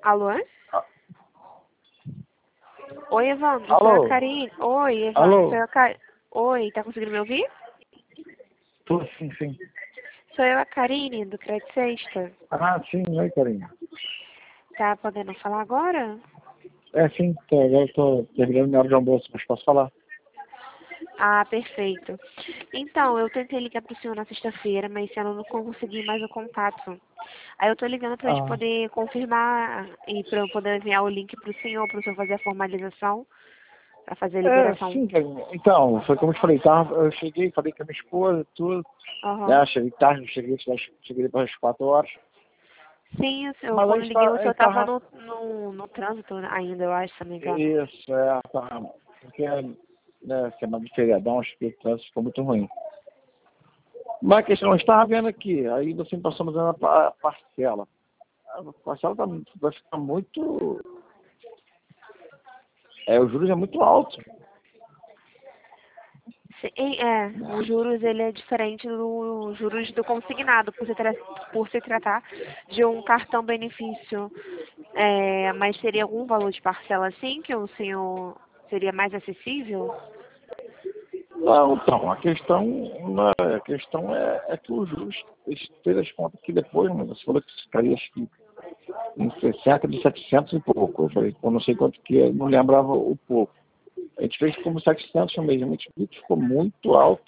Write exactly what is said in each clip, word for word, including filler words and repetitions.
Alô? Ah, Oi, Evandro, sou alô? a Karine. Oi, Evandro, sou Alô? a Karine. Oi, tá conseguindo me ouvir? Tô, sim, sim. Sou eu, a Karine, do Crédito Sexta. Ah, sim, oi, carinha. Tá podendo falar agora? É, sim, tô, agora tô terminando minha hora de almoço, mas posso falar? Ah, perfeito. Então, eu tentei ligar pro senhor na sexta-feira, mas eu não consegui mais o contato. Aí eu tô ligando pra gente Ah, poder confirmar e pra eu poder enviar o link pro senhor, pro senhor fazer a formalização, pra fazer a é, liberação. sim, carinha. Então, foi como eu te falei, tá? Eu cheguei, falei com a minha esposa, tudo. Aham. Né? Cheguei tarde, cheguei, cheguei depois das quatro horas. Sim, o senhor, Mas a quando eu gente liguei, tá, o a senhor gente tava tava... no, no, no trânsito ainda, eu acho, se não me engano. Isso, é, tá. Porque, né, semana de feriadão, acho que o trânsito ficou muito ruim. Mas a questão, eu estava vendo aqui, aí você me passou mais ou menos a parcela. A parcela tá, vai ficar muito... É, os juros é muito alto. Sim, é, os juros ele é diferente dos juros do consignado, por se, tra por se tratar de um cartão benefício. É, mas teria algum valor de parcela assim que o senhor seria mais acessível? Não, então, a questão, não é- a questão é, é que os juros, fez as contas que depois, né, você falou que ficaria acho que em sessenta de setecentos e pouco. Eu falei, eu não sei quanto que é, não lembrava o pouco. A gente fez como setecentos mesmo, a gente viu que ficou muito alto,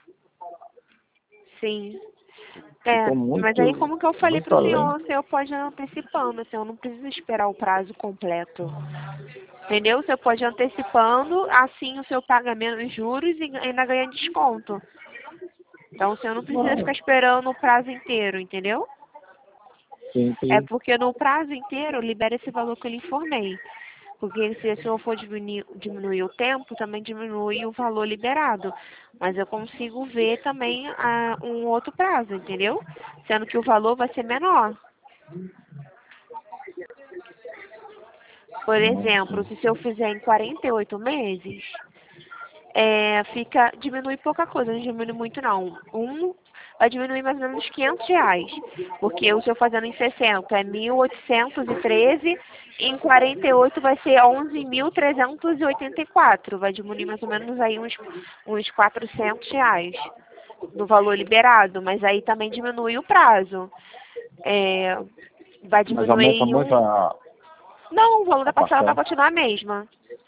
Sim. É, ficou mas aí muito, como que eu falei muito para o além. senhor, o senhor pode ir antecipando, o senhor não precisa esperar o prazo completo. Entendeu? O senhor pode ir antecipando, assim o senhor paga menos juros e ainda ganha desconto. Então o senhor não precisa Não, ficar esperando o prazo inteiro, entendeu? É sempre, porque no prazo inteiro libera esse valor que eu lhe informei. Porque se o senhor for diminuir, diminuir o tempo, também diminui o valor liberado. Mas eu consigo ver também ah, um outro prazo, entendeu? Sendo que o valor vai ser menor. Por não exemplo, sei. se eu fizer em quarenta e oito meses, é, fica, diminui pouca coisa, não diminui muito não. Um vai diminuir mais ou menos quinhentos reais, porque o seu fazendo em sessenta é mil oitocentos e treze, em quarenta e oito vai ser onze mil trezentos e oitenta e quatro, vai diminuir mais ou menos aí uns, uns quatrocentos reais do valor liberado, mas aí também diminui o prazo. É, vai Mas aumenta diminuir muito um... a, Não, o valor a da parcela vai parcela. continuar a mesma.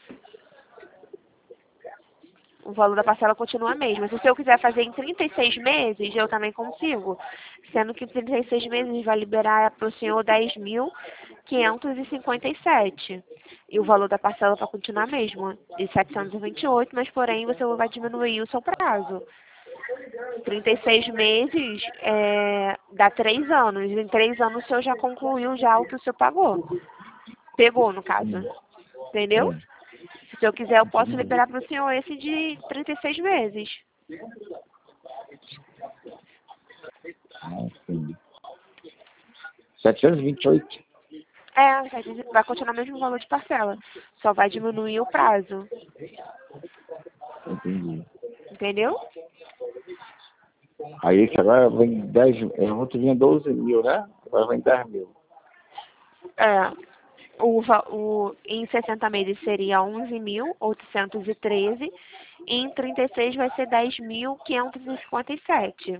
O valor da parcela continua a mesma. Se eu quiser fazer em trinta e seis meses, eu também consigo. Sendo que em trinta e seis meses vai liberar para o senhor dez mil quinhentos e cinquenta e sete. E o valor da parcela vai continuar mesmo, de setecentos e vinte e oito, mas porém você vai diminuir o seu prazo. trinta e seis meses é, dá três anos. Em três anos o senhor já concluiu já o que o senhor pagou. Pegou, no caso. Sim, Entendeu? é, Se eu quiser, eu posso entendi. liberar para o senhor esse de trinta e seis meses. Ah, entendi. setecentos e vinte e oito. É, vai vai continuar o mesmo valor de parcela. Só vai diminuir o prazo. Entendi. Entendeu? Aí esse agora vem dez, eu vou te vir doze mil, né? Agora vem dez mil. É. O, va- o, em sessenta meses seria onze mil oitocentos e treze. E em trinta e seis vai ser dez mil quinhentos e cinquenta e sete.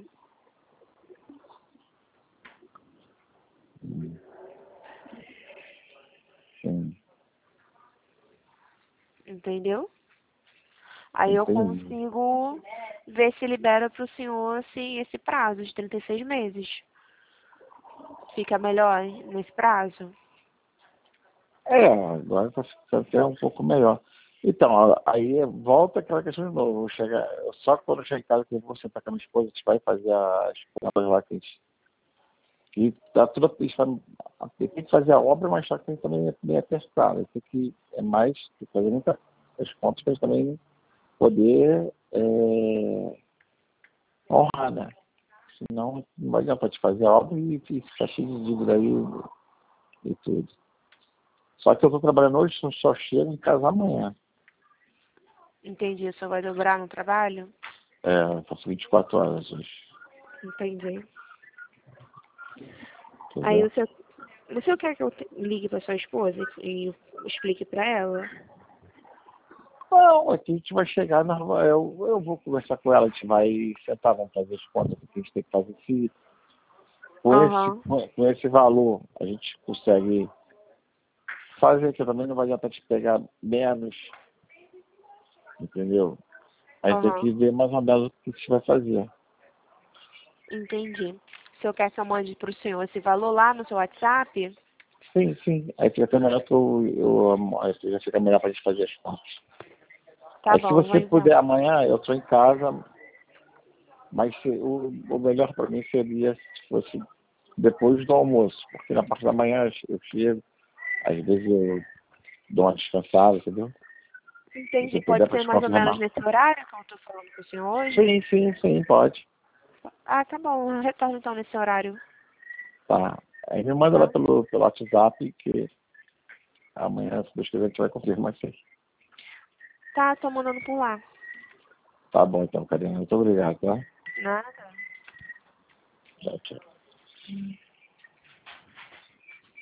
Sim, Entendeu? Aí eu entendi. consigo ver se libera para o senhor assim, esse prazo de trinta e seis meses. Fica melhor nesse prazo? É, agora está ficando até um pouco melhor. Então, a- aí volta aquela questão de novo. Eu chegar, só quando eu chegar em casa que eu vou sentar com a minha esposa, a gente vai fazer as contas lá que a gente. E tá tudo. A gente vai- tem que fazer a obra, mas só que tem também é bem apertado. Tem que é mais, tem que fazer muitas as contas para a gente também poder é, honrar, né? Senão não vai adiantar te fazer a obra e, e ficar cheio de dívida aí e tudo. Só que eu estou trabalhando hoje, só só chego em casa amanhã. Entendi. O senhor vai dobrar no trabalho? É, eu faço vinte e quatro horas hoje. Entendi. Aí Entendeu? o senhor Você quer que eu te- ligue para sua esposa e explique para ela? Não, aqui a gente vai chegar, na, eu, eu vou conversar com ela, a gente vai sentar, vamos fazer as contas que a gente tem que fazer. Se com esse, Aham, com, com esse valor a gente consegue fazer, que também não vai adiantar te pegar menos, entendeu? Aí tem aham, que ver mais ou menos o que a gente vai fazer. entendi. O senhor quer que eu mande para o senhor esse valor lá no seu WhatsApp? Sim, sim. Aí fica até melhor que eu, eu, aí já fica melhor pra gente fazer as contas. Tá Aí se bom, vou você puder então. amanhã, eu estou em casa, mas se, o, o melhor para mim seria se fosse depois do almoço, porque na parte da manhã eu chego, às vezes eu dou uma descansada, entendeu? Se você Entendi. puder Pode para ser te mais ou menos confirmar. nesse horário que eu tô falando com o senhor hoje? Sim, sim, sim, pode. Ah, tá bom. Eu retorno então nesse horário, Tá. Aí me manda lá tá? pelo, pelo WhatsApp que amanhã, se Deus quiser, a gente vai confirmar isso aí. Tá, tô mandando por lá. Tá bom então, Karina. Muito obrigado, tá? Nada. Tchau, tchau.